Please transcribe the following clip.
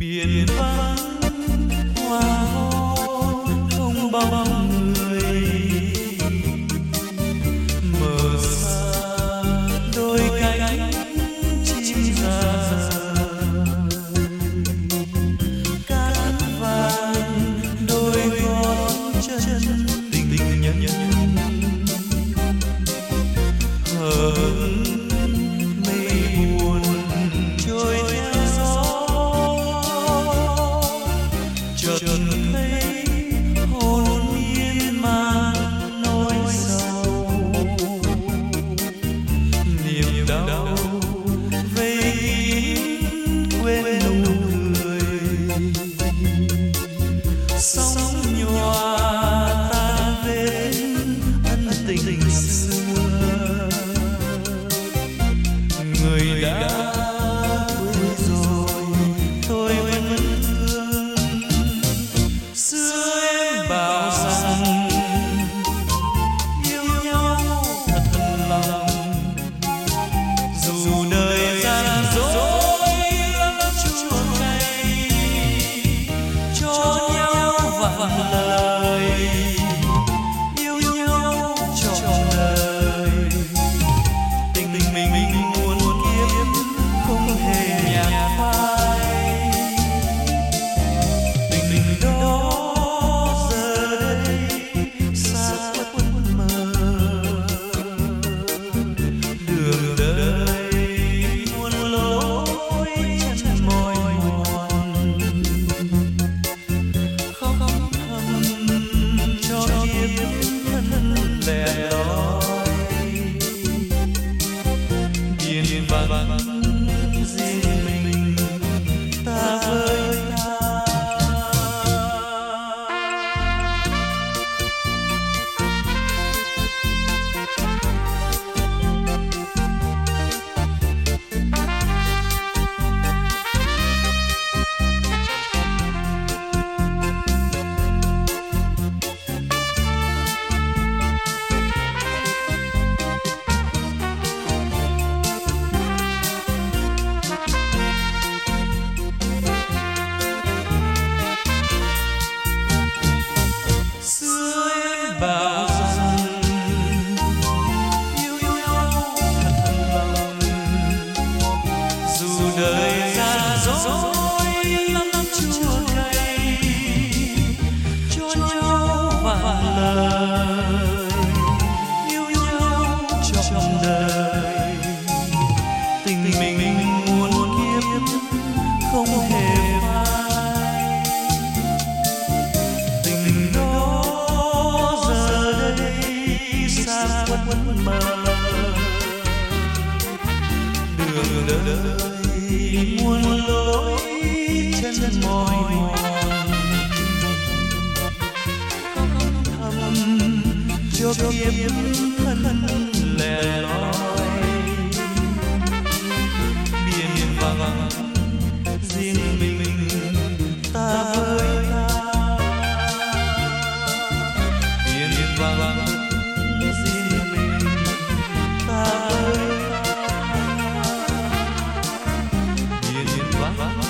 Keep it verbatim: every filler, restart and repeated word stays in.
biển vắng hoàng hôn không bóng người, mở xa đôi cánh chim dài, cát vàng đôi gót chân tình nhân nhân hờn mây buồn trôi theo gió, chợt thấy hồn nhiên mang nỗi sầu, niềm đau vây kín quên nụ cười, sóng nhòa tan vết ân tình xưa, người đã quên rồi tôi vẫn thương. Xưa em bảo rằng yêu nhau thật lòng, dù đời gian dối lắm chua cay, cho nhau vạn lời, yêu nhau trọn đời. Tình tình mình mình muốn kiếp không hề nhạt phai, tình tình đó giờ đây xa khuất mờ, đường đời muôn lối chân mỏi mòn, khóc thầm cho kiếp thân lẻ loi, biển vắng riêng mình ta với ta. Xưa em bảo rằng yêu nhau thật lòng, dù đời gian dối lắm chua cay, cho nhau vạn lời, yêu nhau trọn đời. Tình mình muốn kiếp không hề phai, tình đó giờ đây xa khuất mờ, đường đời muôn lối chân mỏi mòn, thầm cho kiếp thân lẻ loi, biển vắng riêng mình ta với ta, biển vắng riêng mình ta với ta, biển vắng